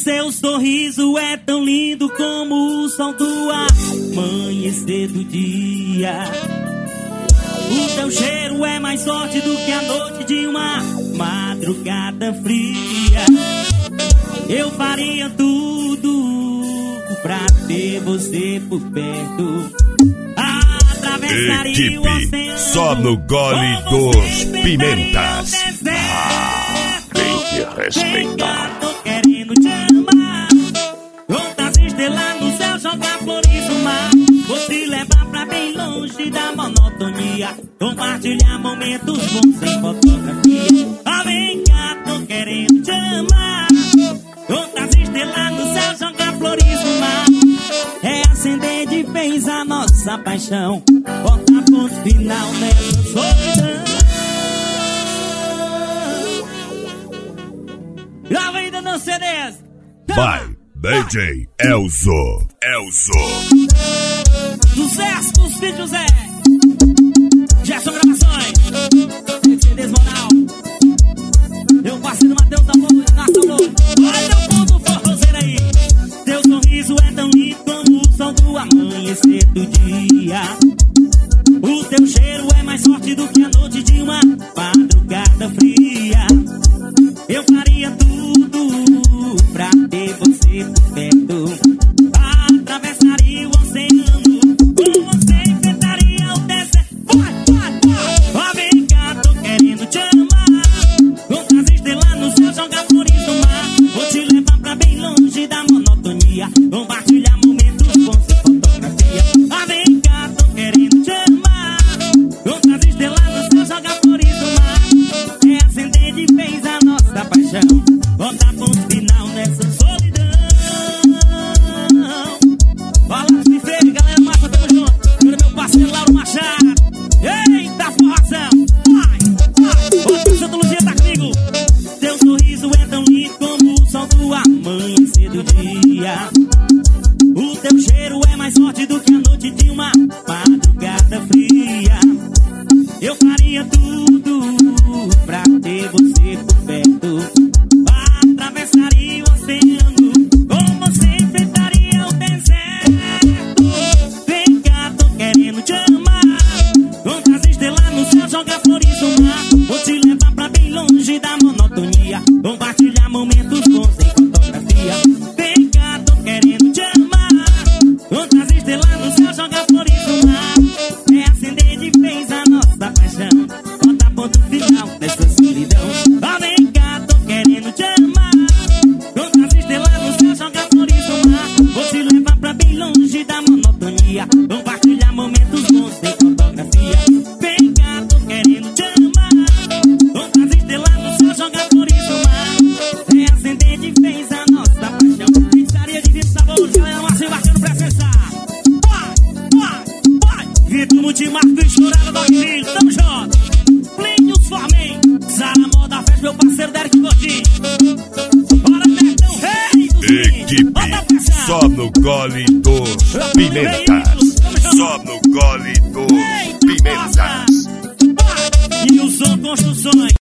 Seu sorriso é tão lindo como o sol do amanhecer do dia. O teu cheiro é mais forte do que a noite de uma madrugada fria. Eu faria tudo pra ter você por perto. Atravessaria o oceano. Só no gole dos Pimentas. Tem que respeitar. Tô querendo te amar. Outras estrelas no céu, jogar flores no mar. Vou te levar pra bem longe da monotonia. Compartilhar momentos bons sem fotografia. Vem cá, tô querendo te amar. Outras estrelas no céu, jogar flores no mar. É acender de vez a nossa paixão. Botar ponto final nessa solidão. Grava ainda não CDs. Vai, DJ Elzo. Sucesso dos vídeos é Gerson Gravações. CDs Monal. Meu parceiro Matheus da Nação. Olha o mundo forrozeiro aí. Teu sorriso é tão lindo como o sol do amanhecer do dia. O teu cheiro é mais forte do que a noite de uma madrugada fria. Eu faria tudo pra ter você por perto. Atravessaria o oceano, com você enfrentaria o deserto. Vem cá, tô querendo te amar. Outras estrelas no céu, jogar flores no mar. Vou te levar pra bem longe da monotonia. Compartilhar momentos bons sem fotografia. Vem cá, tô querendo te amar. Outras estrelas no céu, jogar flores no mar. É acender de vez a nossa paixão. Botar ponto final nessa solidão. Fala de freio, galera massa, tamo junto. Agora meu parceiro Lauro Machado. Eita forração. Bota Santa Luzia, tá comigo. Teu sorriso é tão lindo como o sol do amanhecer do dia. O teu cheiro é mais forte do que a noite de uma madrugada fria. Eu faria tudo pra ter você por perto. Atravessaria o oceano, com você enfrentaria o deserto. Vem cá, tô querendo te amar. Outras estrelas no céu, jogar flores no mar. Vou te levar pra bem longe da monotonia. Compartilhar momentos bons sem fotografia. Vem cá, tô querendo te amar. Outras estrelas no céu, jogar flores no mar. É acender de vez a nossa paixão. Bota ponto final nessa solidão. Vem cá, tô querendo te amar. Outras estrelas no céu, jogar flores no mar. Vou te levar pra bem longe da monotonia. Compartilhar momentos bons sem fotografia. Vem cá, tô querendo te amar. Outras estrelas no céu, jogar flores no mar. É acender de vez a nossa paixão. Pizzaria de Vitor Sabor, galera massa embarcando pra acessar. Vai! Vitor Multimarco estourado do Filho, tamo junto. Plínio Formen, Sara Moda Fest, meu parceiro Derek Godinho. Bora, Netão, rei do Equipe só no gole dos Pimentas. Só no gole dos Pimentas. E o som Construções.